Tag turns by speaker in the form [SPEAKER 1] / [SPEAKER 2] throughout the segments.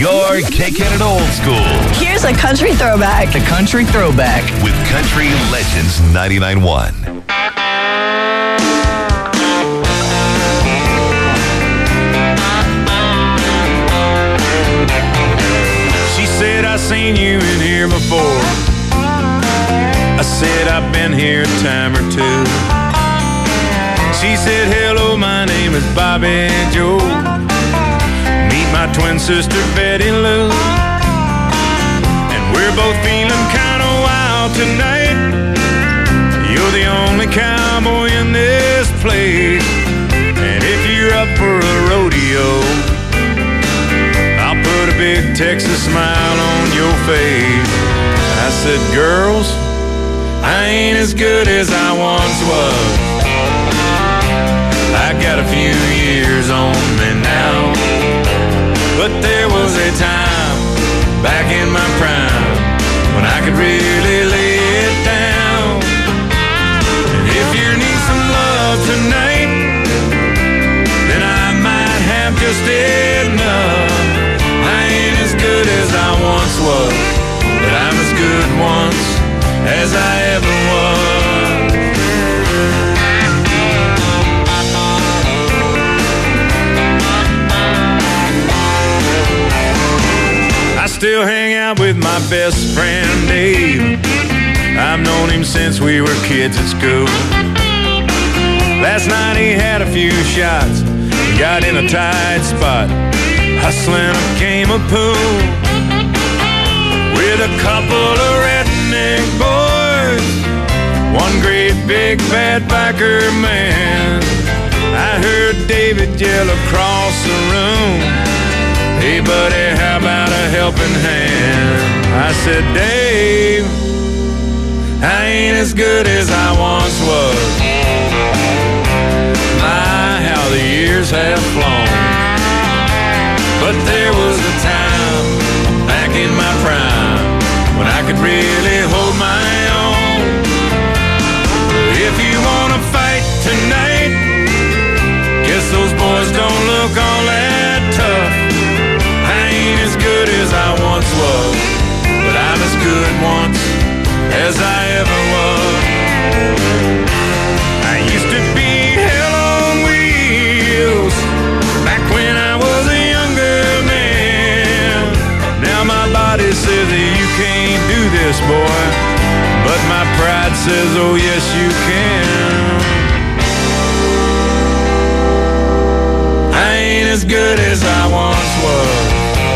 [SPEAKER 1] You're kicking it old school.
[SPEAKER 2] Here's a country throwback.
[SPEAKER 3] The Country Throwback.
[SPEAKER 1] With Country Legends 99.1.
[SPEAKER 4] She said, I seen you in here before. I said, I've been here a time or two. She said, hello, my name is Bobby Joe. Meet my twin sister, Betty Lou. And we're both feeling kind of wild tonight. You're the only cowboy in this place. And if you're up for a rodeo, I'll put a big Texas smile on your face. I said, girls, I ain't as good as I once was. I got a few years on me now, but there was a time back in my prime when I could really lay it down. And if you need some love tonight, then I might have just enough. I ain't as good as I once was, but I'm as good once as I ever was. I still hang out with my best friend Dave. I've known him since we were kids at school. Last night he had a few shots, got in a tight spot, hustling a game of pool with a couple of redneck boys, one great big fat biker man. I heard David yell across the room, hey buddy, how about a helping hand? I said, Dave, I ain't as good as I once was. My, how the years have flown. But there was a time back in my prime when I could really hold my own. If you wanna fight tonight, guess those boys don't look all that tough. As good as I once was, but I'm as good once as I ever was. I used to be hell on wheels back when I was a younger man. Now my body says that you can't do this, boy, but my pride says, oh yes you can. I ain't as good as I once was.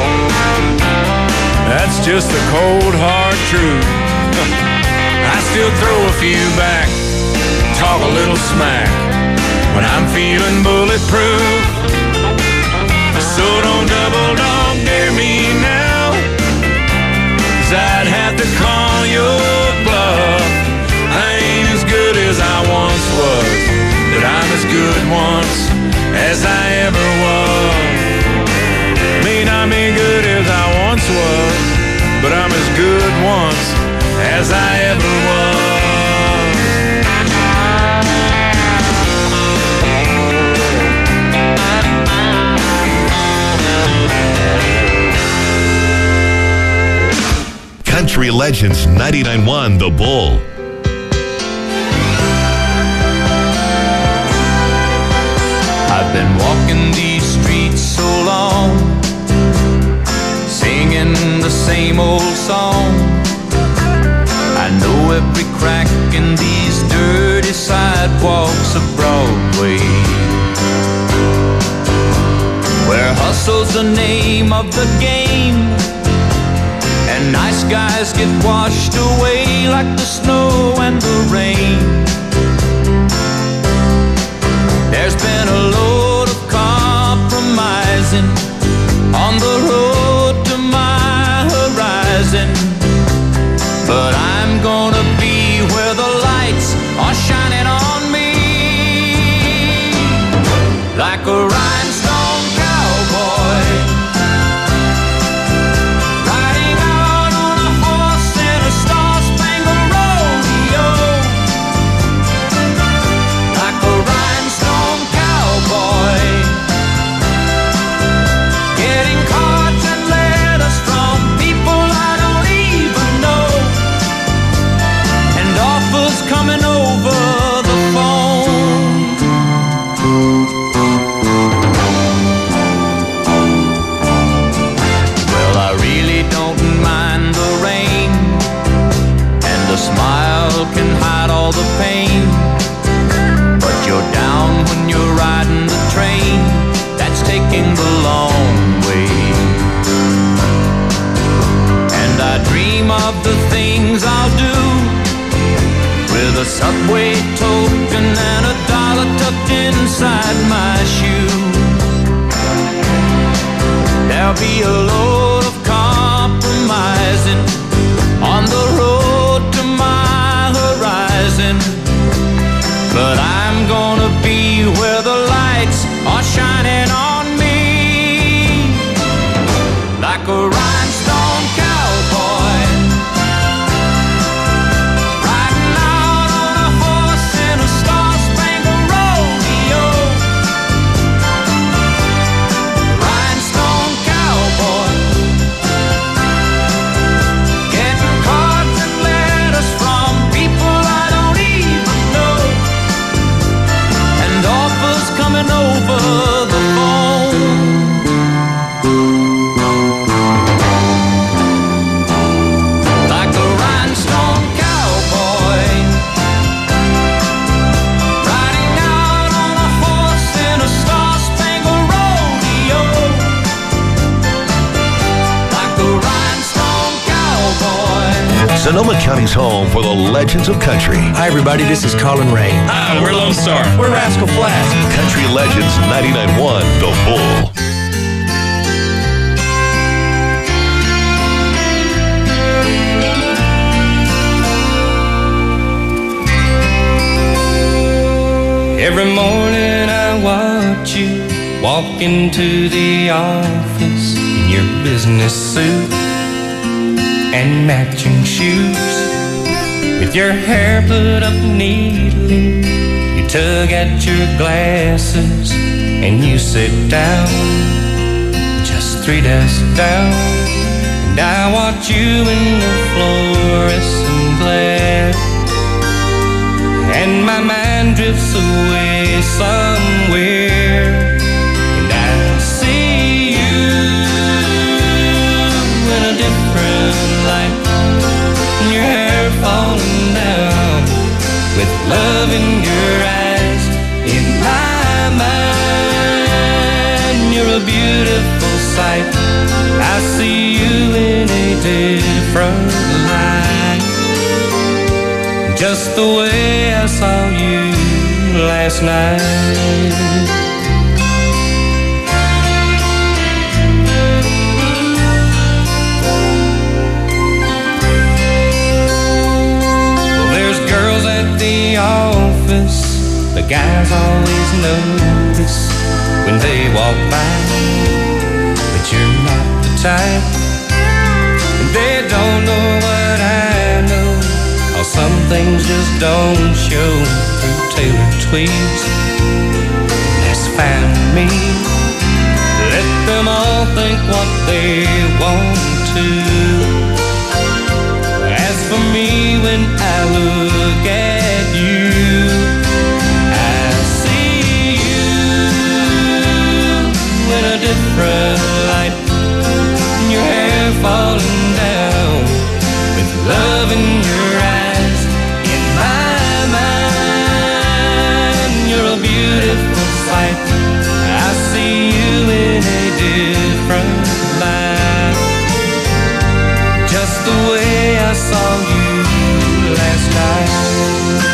[SPEAKER 4] That's just the cold, hard truth. I still throw a few back, talk a little smack when I'm feeling bulletproof. So don't double dog dare me now, 'cause I'd have to call your bluff. I ain't as good as I once was, but I'm as good once as I ever was. May not be good as I once was, but I'm as good once as I ever was.
[SPEAKER 1] Country Legends 99.1 The Bull.
[SPEAKER 5] I've been walking these streets so long, singing the same old song. I know every crack in these dirty sidewalks of Broadway, where hustle's the name of the game, and nice guys get washed away like the snow and the rain. There's been a load of compromising on the road to my horizon, but I'm gonna be where the lights are shining on me, like a rhinestone cowboy, riding out on a horse in a star-spangled rodeo, like a rhinestone cowboy, getting caught of the things I'll do with a Subway token and a dollar tucked inside my shoe. There'll be a load of compromising on the road to my horizon, but I'm gonna be where the lights are shining on me, like a rhinestone cowboy, riding out on a horse in a star-spangled rodeo. Rhinestone cowboy, getting cards and letters from people I don't even know, and offers coming over the phone. Like a rhinestone cowboy, riding out on a horse in a star-spangled rodeo. Like a rhinestone cowboy.
[SPEAKER 1] Sonoma County's home for the legends of country.
[SPEAKER 3] Hi, everybody. This is Colin Ray.
[SPEAKER 6] Hi, we're Lone Star.
[SPEAKER 3] We're Rascal Flatts.
[SPEAKER 1] Country Legends 99.1 The Bull.
[SPEAKER 5] Every morning I watch you walk into the office in your business suit and matching shoes. With your hair put up neatly, you tug at your glasses and you sit down, just 3 desks down. And I watch you in the fluorescent glare, and my mind drifts away somewhere, and I see you in a different light, and your hair falling down, with love in your eyes. In my mind, you're a beautiful sight. I see you in a different light, just the way I saw you last night. Well, there's girls at the office, the guys always notice when they walk by, but you're not the type, and they don't know what I know. Some things just don't show through tailored tweeds. That's fine with me. Let them all think what they want to. As for me, when I look at you, I see you in a different light. Your hair falling down, with love in your eyes. Beautiful sight. I see you in a different light, just the way I saw you last night.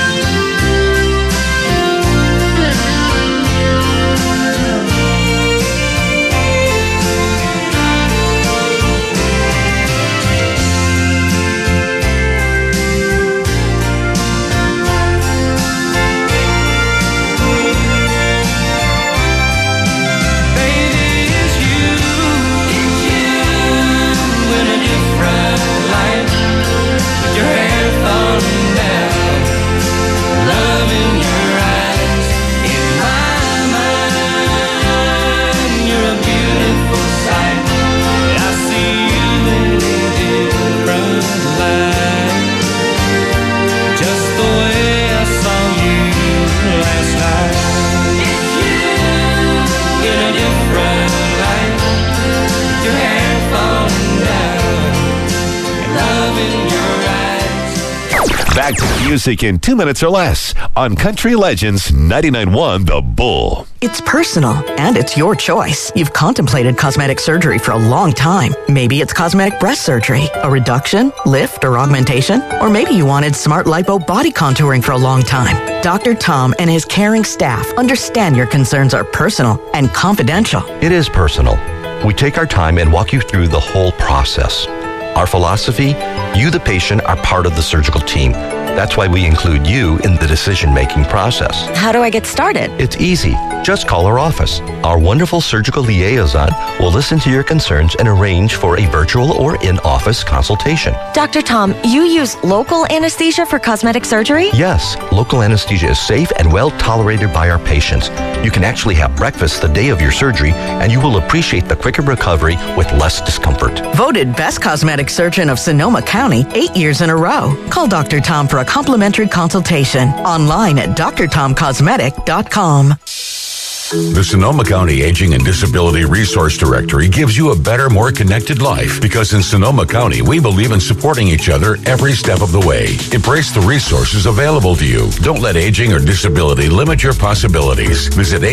[SPEAKER 1] Back to the music in 2 minutes or less on Country Legends 99.1 The Bull.
[SPEAKER 6] It's personal, and it's your choice. You've contemplated cosmetic surgery for a long time. Maybe it's cosmetic breast surgery, a reduction, lift, or augmentation. Or maybe you wanted smart lipo body contouring for a long time. Dr. Tom and his caring staff understand your concerns are personal and confidential.
[SPEAKER 7] It is personal. We take our time and walk you through the whole process. Our philosophy, you, the patient, are part of the surgical team. That's why we include you in the decision-making process.
[SPEAKER 2] How do I get started?
[SPEAKER 7] It's easy. Just call our office. Our wonderful surgical liaison will listen to your concerns and arrange for a virtual or in-office consultation.
[SPEAKER 2] Dr. Tom, you use local anesthesia for cosmetic surgery?
[SPEAKER 7] Yes, local anesthesia is safe and well tolerated by our patients. You can actually have breakfast the day of your surgery, and you will appreciate the quicker recovery with less discomfort.
[SPEAKER 6] Voted Best Cosmetic Surgeon of Sonoma County 8 years in a row. Call Dr. Tom for a complimentary consultation. Online at drtomcosmetic.com.
[SPEAKER 8] The Sonoma County Aging and Disability Resource Directory gives you a better, more connected life because in Sonoma County, we believe in supporting each other every step of the way. Embrace the resources available to you. Don't let aging or disability limit your possibilities. Visit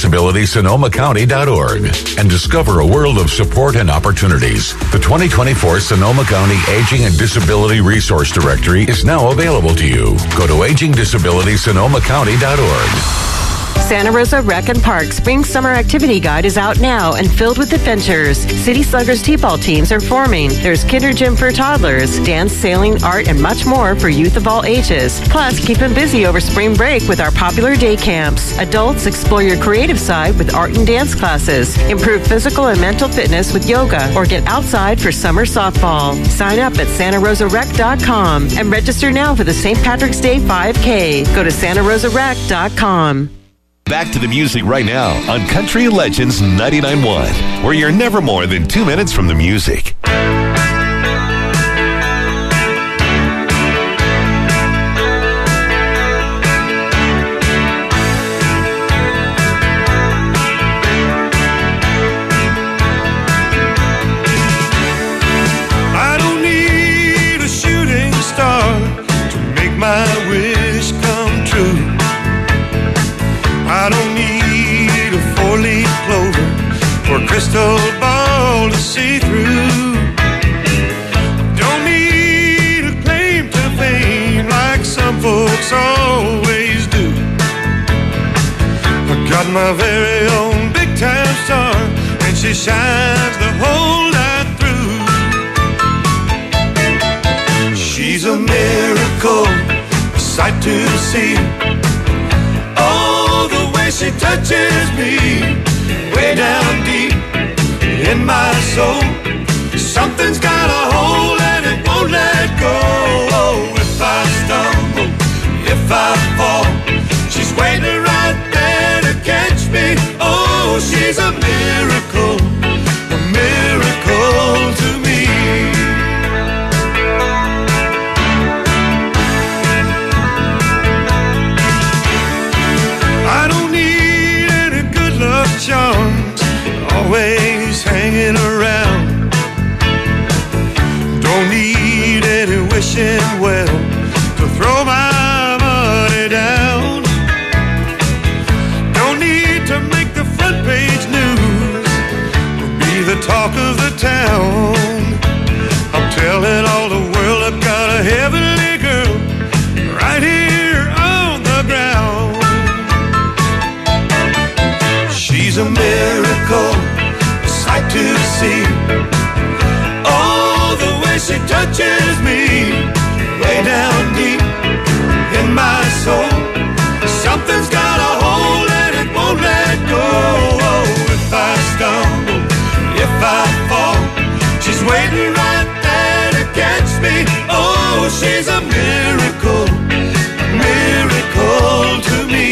[SPEAKER 8] agingdisabilityssonomacounty.org and discover a world of support and opportunities. The 2024 Sonoma County Aging and Disability Resource Directory is now available to you. Go to agingdisabilityssonomacounty.org.
[SPEAKER 9] Santa Rosa Rec and Park Spring Summer Activity Guide is out now and filled with adventures. City Sluggers T-ball teams are forming. There's kinder gym for toddlers, dance, sailing, art, and much more for youth of all ages. Plus, keep them busy over spring break with our popular day camps. Adults, explore your creative side with art and dance classes. Improve physical and mental fitness with yoga or get outside for summer softball. Sign up at santarosarec.com and register now for the St. Patrick's Day 5K. Go to santarosarec.com.
[SPEAKER 1] Back to the music right now on Country Legends 99.1, where you're never more than 2 minutes from the music.
[SPEAKER 4] I don't need a shooting star to make my wish come true. I don't need a four-leaf clover or a crystal ball to see through. Don't need a claim to fame like some folks always do. I got my very own big-time star, and she shines the whole night through. She's a miracle, a sight to see. She touches me way down deep in my soul. Something's got a hold and it won't let go. If I stumble, if I fall, she's waiting right there to catch me. Oh, she's a miracle to me. Charms always hanging around. Don't need any wishing well to throw my money down. Don't need to make the front page news or be the talk of the town. I'm telling all the world I've got a heavenly girl right here on the ground. She's a miracle, a sight to see. Oh, the way she touches me, way down deep in my soul. Something's got a hold and it won't let go. Oh, if I stumble, if I fall, she's waiting right there to catch me. Oh, she's a miracle to me.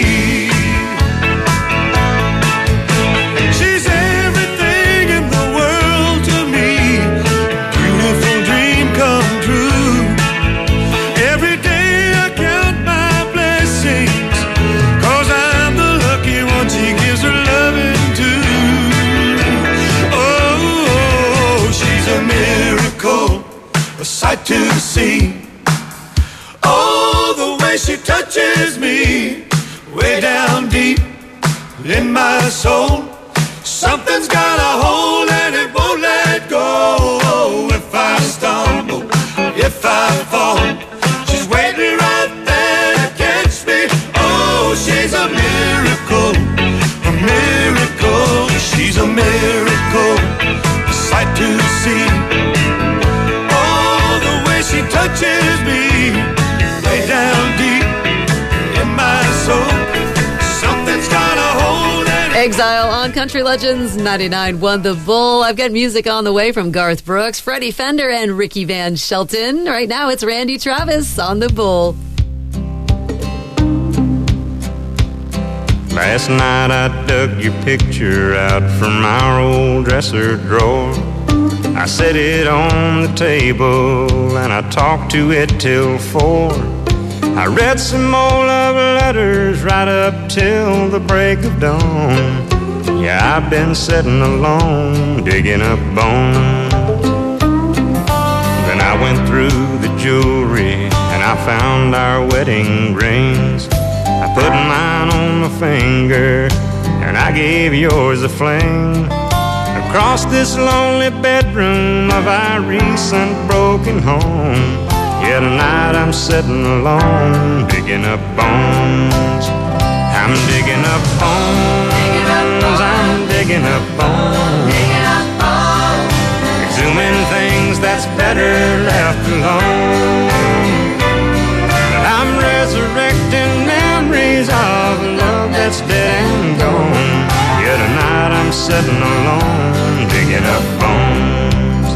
[SPEAKER 4] Sight to see. Oh, she touches me way down deep in my soul. Something's got a hold and it won't let go. If I stumble, if I fall, she's waiting right there to catch me. Oh, she's a miracle, a miracle. She's a miracle, a sight to see. Oh, the way she touches me way down deep in my soul. Something's got a hold and
[SPEAKER 10] Exile on Country Legends 99.1 The Bull. I've got music on the way from Garth Brooks, Freddie Fender, and Ricky Van Shelton. Right now, it's Randy Travis on The Bull.
[SPEAKER 4] Last night I dug your picture out from our old dresser drawer. I set it on the table and I talked to it till 4. I read some old love letters right up till the break of dawn. Yeah, I've been sitting alone, digging up bones. Then I went through the jewelry and I found our wedding rings. I put mine on my finger and I gave yours a fling. Across this lonely bedroom of our recent broken home. Yeah, tonight I'm sitting alone, digging up bones. I'm digging up bones, I'm digging up bones. Exhuming things that's better left alone. I'm resurrecting memories of love that's dead and gone. Yeah, tonight I'm sitting alone, digging up bones.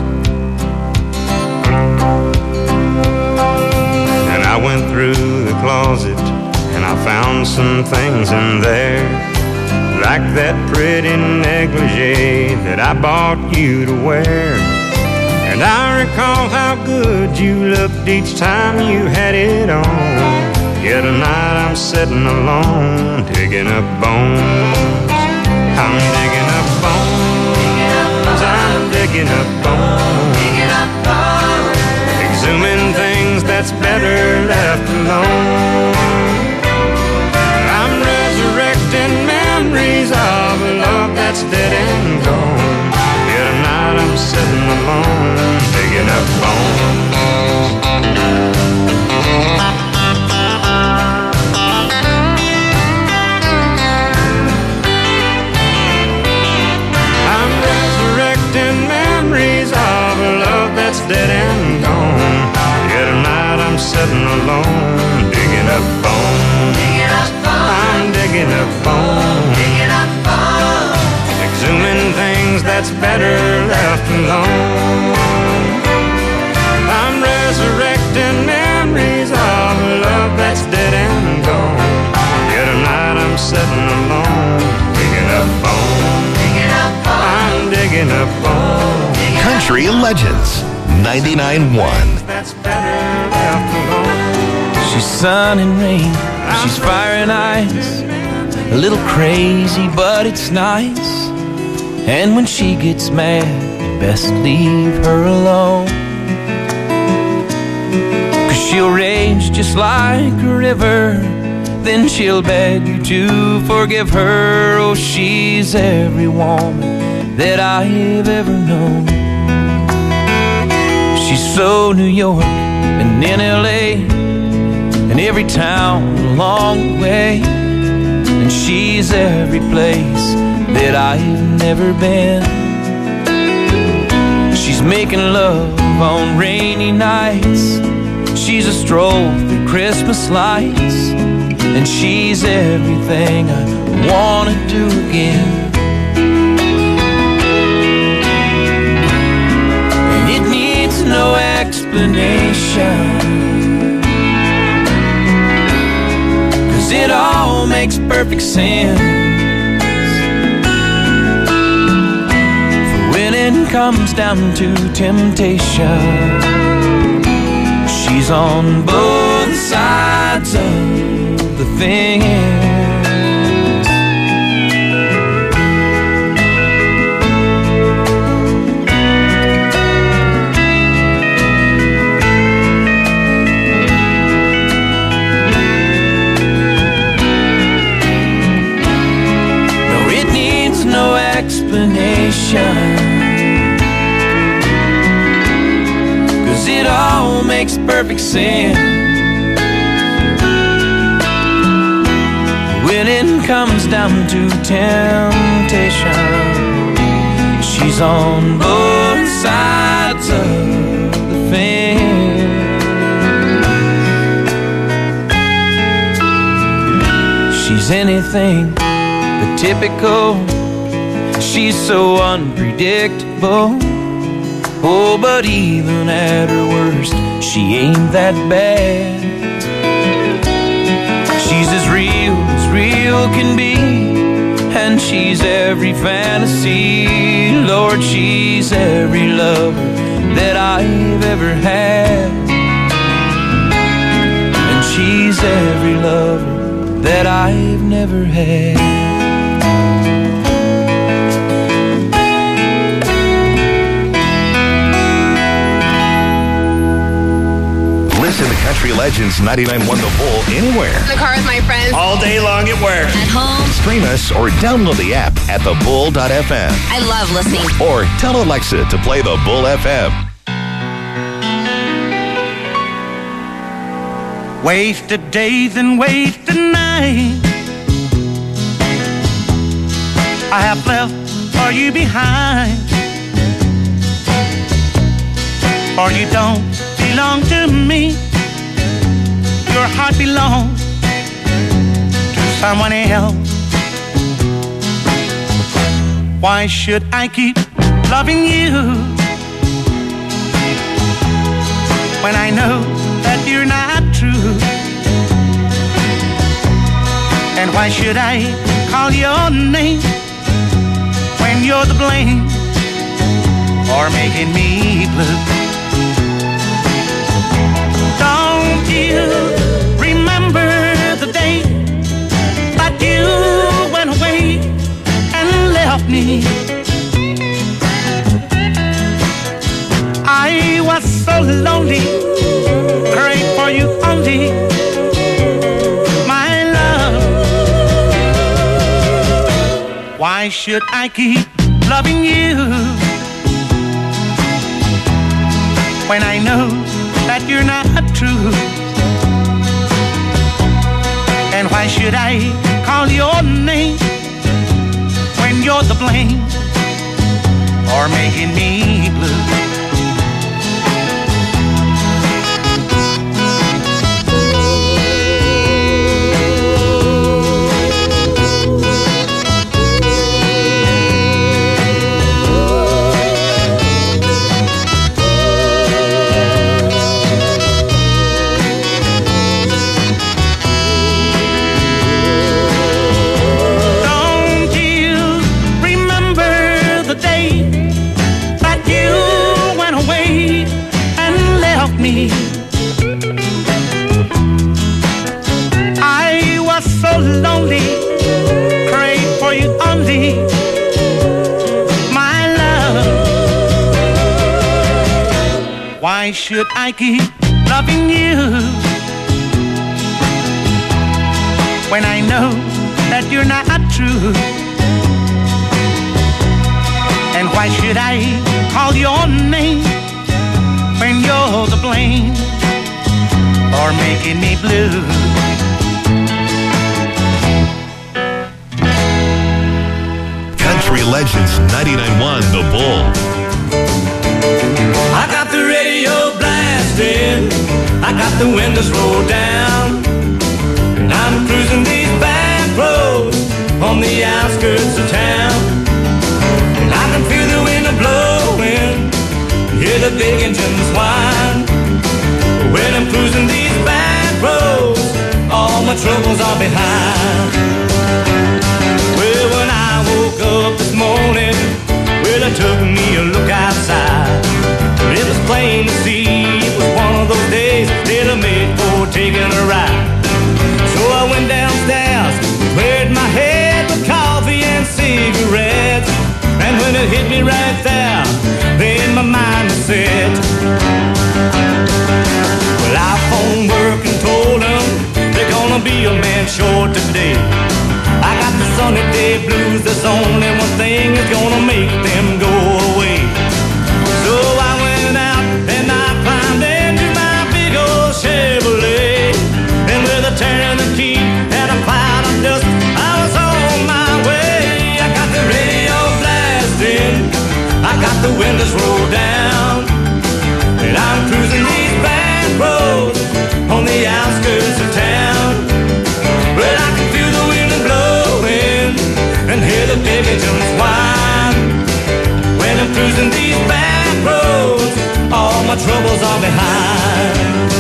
[SPEAKER 4] And I went through the closet and I found some things in there, like that pretty negligee that I bought you to wear. And I recall how good you looked each time you had it on. Yeah, tonight I'm sitting alone, digging up bones. I'm digging up bones, I'm digging up bones. Exhuming things that's better left alone. I'm resurrecting memories of a love that's dead and gone. Yeah, tonight I'm sitting alone, digging up bones. I'm resurrecting memories of a love that's dead and gone. Yeah, tonight I'm sitting alone, digging up bones. I'm digging up bones. Exhuming things that's better left alone. I'm resurrecting memories of a love that's dead and gone. Yeah, tonight I'm sitting alone, digging up bones. I'm digging up bones.
[SPEAKER 1] Country Legends 99.1.
[SPEAKER 4] That's better left alone.
[SPEAKER 5] She's sun and rain, she's fire and ice. A little crazy, but it's nice. And when she gets mad, you best leave her alone. 'Cause she'll rage just like a river. Then she'll beg you to forgive her. Oh, she's every woman that I've ever known. She's so New York and in LA and every town along the way. And she's every place that I've never been. She's making love on rainy nights. She's a stroll through Christmas lights. And she's everything I wanna do again. And it needs no explanation, 'cause it all makes perfect sense. For when it comes down to temptation, she's on both sides of the fence. makes perfect sense. When it comes down to temptation, she's on both sides of the fence. She's anything but typical. She's so unpredictable. Oh, but even at her worst, she ain't that bad. She's as real can be, and she's every fantasy. Lord, she's every lover that I've ever had. And she's every lover that I've never had.
[SPEAKER 1] Listen to Country Legends 99.1 The Bull anywhere.
[SPEAKER 11] In the car with my friends.
[SPEAKER 1] All day long at work.
[SPEAKER 11] At home.
[SPEAKER 1] Stream us or download the app at thebull.fm.
[SPEAKER 11] I love listening.
[SPEAKER 1] Or tell Alexa to play The Bull FM.
[SPEAKER 12] Wasted days and wasted nights I have left for you behind. For you don't belong to me. Your heart belongs to someone else. Why should I keep loving you when I know that you're not true? And why should I call your name when you're the blame for making me blue? Don't you remember the day that you went away and left me? I was so lonely, prayed for you only, my love. Why should I keep loving you when I know that you're not true? And why should I call your name when you're the blame for making me blue? I was so lonely, prayed for you only, my love. Why should I keep loving you when I know that you're not true? And why should I call your name when you're the blame for making me blue?
[SPEAKER 1] Country Legends 99.1 The Bull.
[SPEAKER 5] I got the radio blasting, I got the windows rolled down, and I'm cruising these back roads on the outskirts of town. And I can feel the wind blowing, hear the big engines whine. When I'm cruising these back roads, all my troubles are behind. Well, when I woke up this morning, well, I took me a look outside. It was plain to see it was one of those days that I made for taking a ride. So I went downstairs, cleared my head with coffee and cigarettes. And when it hit me right there, then my mind was set. Well, I phoned work and told them they're gonna be a man short today. I got the sunny day blues, there's only one thing that's gonna make them go away. So I went out and I climbed into my
[SPEAKER 12] troubles are behind.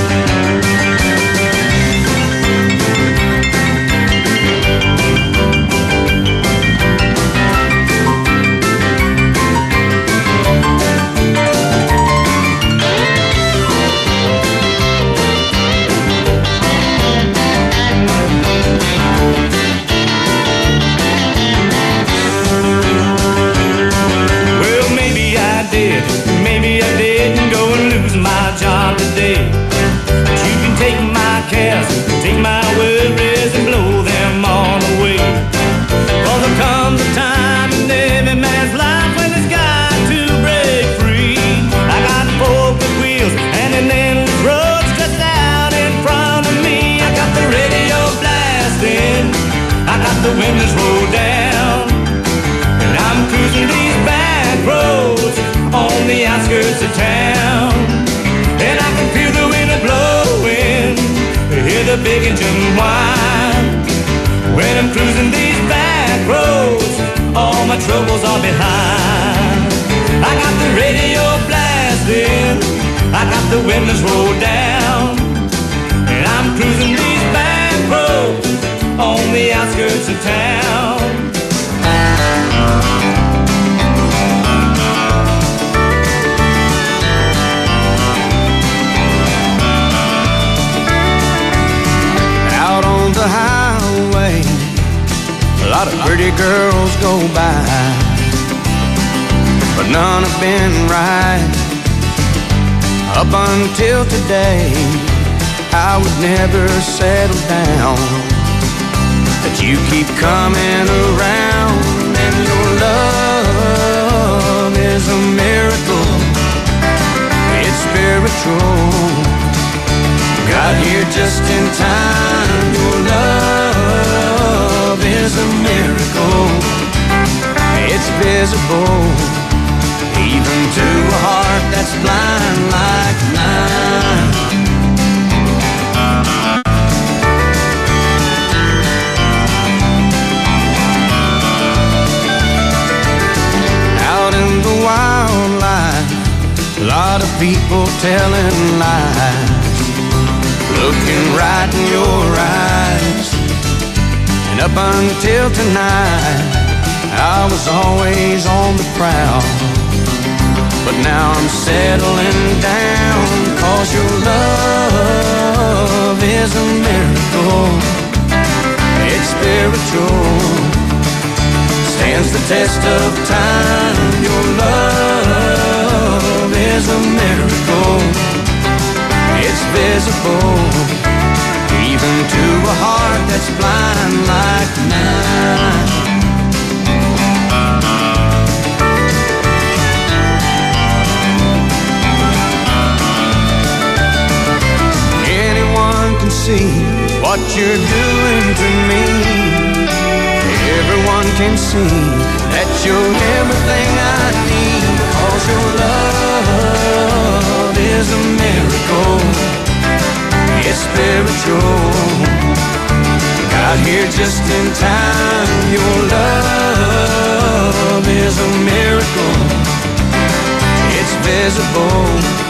[SPEAKER 12] Maybe I didn't go and lose my job today. But you can take my cares, take my worries and blow them all away. Cause there comes a time in every man's life when it's got to break free. I got 4 good wheels and an endless road stretched out in front of me. I got the radio blasting, I got the windows rolled down, and I'm cruising these back roads on the outskirts of town. And I can feel the wind blowing, hear the big engine whine. When I'm cruising these back roads, all my troubles are behind. I got the radio blasting, I got the windows rolled down, and I'm cruising these back roads on the outskirts of town. The highway, a lot of pretty girls go by, but none have been right. Up until today, I would never settle down, but you keep coming around, and your love is a miracle. It's spiritual. Got here just in time. Your love is a miracle. It's visible, even to a heart that's blind like mine. Out in the wildlife, a lot of people telling lies, looking right in your eyes. And up until tonight, I was always on the prowl, but now I'm settling down. Cause your love is a miracle. It's spiritual, stands the test of time. Your love is a miracle. It's visible, even to a heart that's blind like mine. Anyone can see what you're doing to me. Everyone can see that you're everything I need. Cause your love is a miracle. It's spiritual. Got here just in time. Your love is a miracle. It's visible,